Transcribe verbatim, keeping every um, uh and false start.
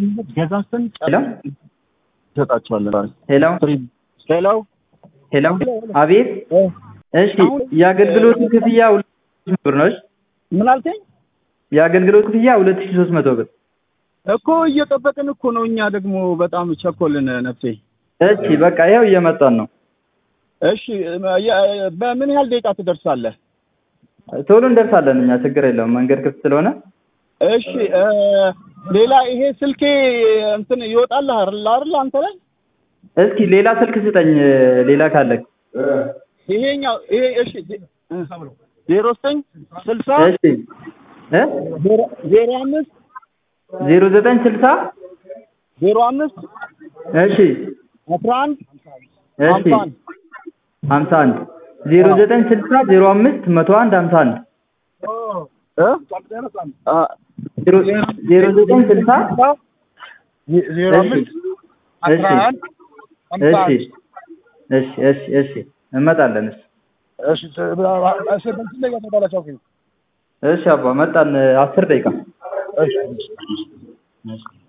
ገዛስተን ሄሎ ተጣጣቻለን ሄሎ ሄሎ ሄሎ አቤት እሺ የአገልግሎት ክፍያ ሁለት ሺህ ብር ነው ምን አልከኝ የአገልግሎት ክፍያ ሁለት ሺህ ሶስት መቶ ብር እኮ እየጠበቅን እኮ ነው እኛ ደግሞ በጣም ቸኮልን ነፍሴ እሺ በቃ ይሄው እየመጣን ነው እሺ በምን ያህል ደቂቃ ትደርሳለህ ቶሎ እንደርሳለን እኛ ችግር የለውም መንገድ ክፍት ስለሆነ እሺ ሌላ ይሄ ስልኬ እንትን ይወጣል አይደል አንተ ላይ እስኪ ሌላ ስልክ ስጠኝ ሌላ ካለክ ይሄኛው ይሄ እሺ ዜሮ ዘጠኝ ስልሳ እሺ እ ዜሮ አምስት ዜሮ ዘጠኝ ስልሳ ዜሮ አምስት እሺ አስራ አንድ እሺ ሀምሳ አንድ ዜሮ ዘጠኝ ስልሳ ዜሮ አምስት መቶ አንድ ሀምሳ አንድ እ ዜሮ ዘጠኝ ስልሳ ዜሮ አምስት አስራ አንድ ሀምሳ አንድ እሺ እሺ እሺ እንመጣለን እሺ እሺ በእንትን ላይ ያመጣላችሁ እሺ አባ መጣን አስር ደቂቃ እሺ እሺ